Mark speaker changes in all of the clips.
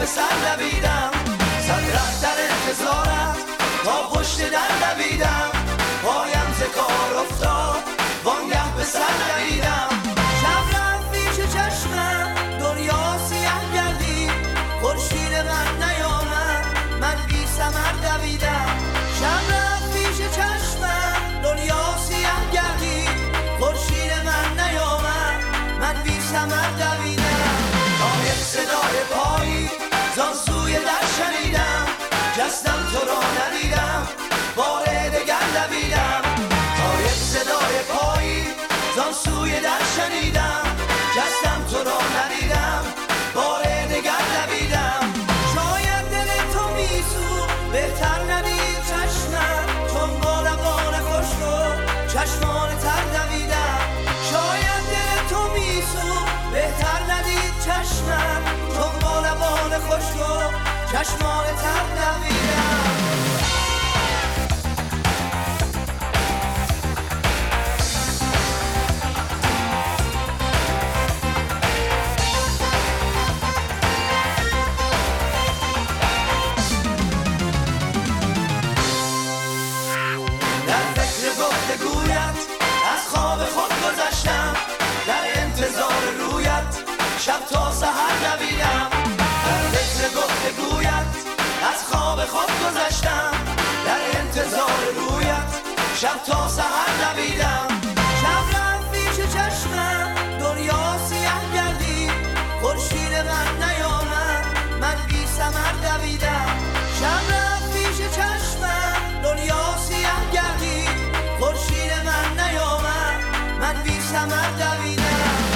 Speaker 1: به سر دویدم، صد ره در انتظارت تا پشت در دویدم، پایم ز کار افتاد وانگه به سر دویدم. شب رفت پیش چشمم دنیا سیاه گردید، خورشید من نیامد من بی ثمر دویدم. شب رفت پیش چشمم دنیا سیاه گردید، خورشید من نیامد من بی ثمر دویدم. تا یک صدای پایی زان سوی در شنیدم، جستم تو را ندیدم بار دگر دویدم. تا یک صدای پایی زان سوی در شنیدم، جستم تو را ندیدم بار دگر دویدم. شاید دل تو میسوخت بهتر ندید چشمم، چون با لبان خشک و چشمان تر دویدم. شاید دل تو میسوخت بهتر ندید چشمم، چون با لبان خشک و چشمان تر دویدم. شب تا سحر دویدم، در فکر گفتگویت از خواب خود گذشتم، در انتظار رویت شب تا سحر دویدم. شب رفت پیش چشمم دنیا سیاه گردید، خورشید من نیامد من بی ثمر دویدم. شب رفت پیش چشمم دنیا سیاه گردید، خورشید من نیامد من بی ثمر دویدم.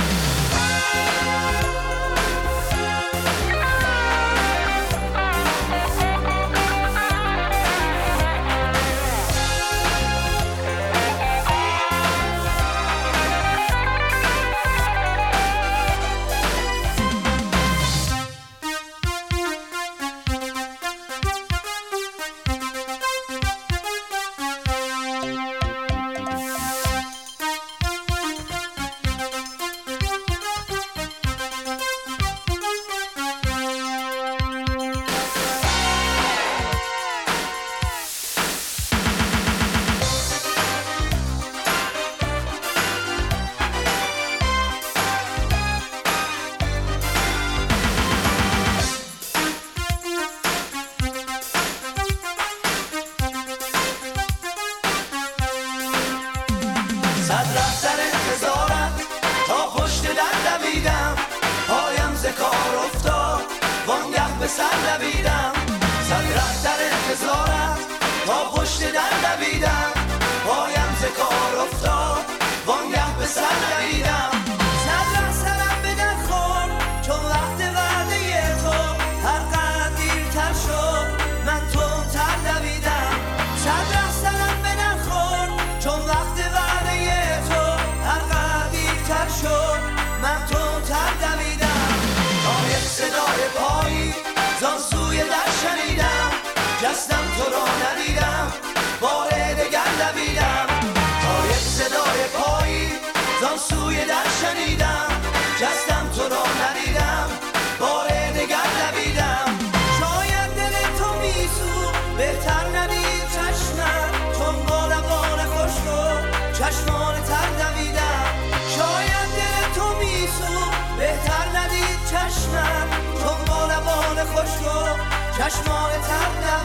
Speaker 1: جستم تو را ندیدم بار دگر دویدم. تا یک صدای پایی زان سوی در شنیدم، جستم تو را ندیدم بار دگر دویدم. شاید دل تو میسوخت بهتر ندید چشمم، چون با لبان خشک و چشمان تر دویدم. شاید دل تو میسوخت بهتر ندید چشمم، چون با لبان خشک و چشمان تر دویدم.